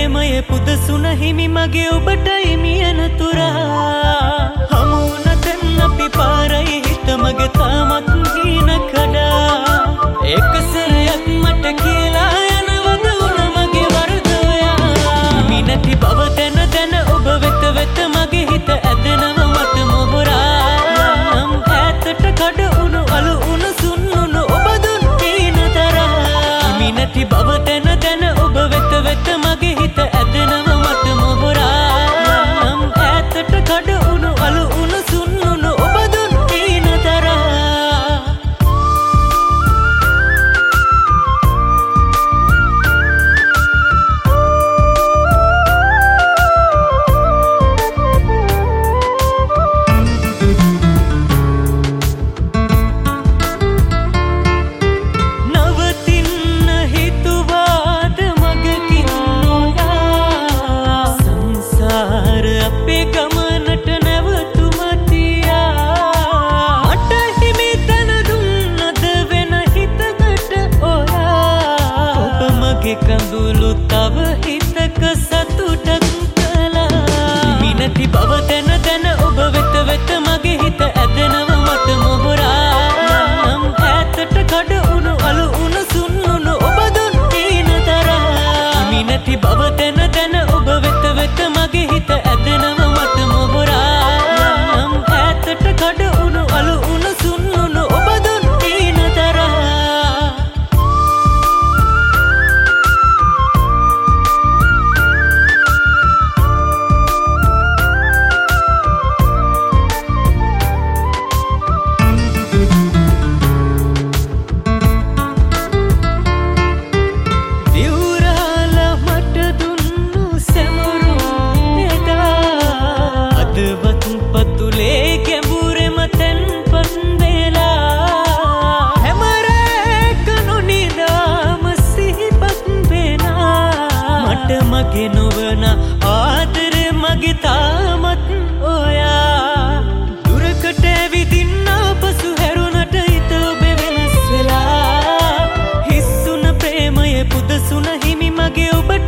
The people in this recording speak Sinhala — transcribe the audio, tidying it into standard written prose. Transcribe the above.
ප්‍රේමයේ පුදසුන හිමි මගේ ඔබට හිමියන තුරා හමුවන තැන් අපි පාරයි හිත මගේ තාමත් හීන කඩා එක සැරයක් මට කියලා යනවද උන මගේ වරද ඔයා මිනති බව දැන දැන ඔබ වෙත වෙත මගේ හිත ඇදෙනව මට මොහොරා නම් ඈතට කඩ උණු අලු උණු සුන්නුණු ඔබ දුන් හීන තරහා මිනති බව දැන දැන ඔබ වෙත වෙත මගේ හිත ඇදෙනව මට මොහොරා නම් ඈතට කඩ උණු අලු උණු සුන්නුණු ඔබ දුන් හීන තරහා කඳුළු තව හිතක සතුටක් කළා මිනති බව දැන දැන ඔබ වෙත වෙත මගේ හිත ඇදෙනව මට මොහොරා නම් ඈතට කඩ උණු අලු උණු සුන්නුණු ඔබ දුන් හීන තරහා මිනති බව දැන දැන ඔබ වෙත වෙත මගේ හිත ඇදෙනව මට මොහොරා නම් ඈතට කඩ උණු අලු උණු සුන්නුණු ඔබ දුන් හීන තරහා මගේ නොවන ආදරේ මගේ තාමත් ඔයා දුරකට ඇවිදින්න පසු හැරුණට හිත ඔබේ වෙනස් වෙලා හිස්සුන ප්‍රේමයේ පුදසුන හිමි මගේ ඔබ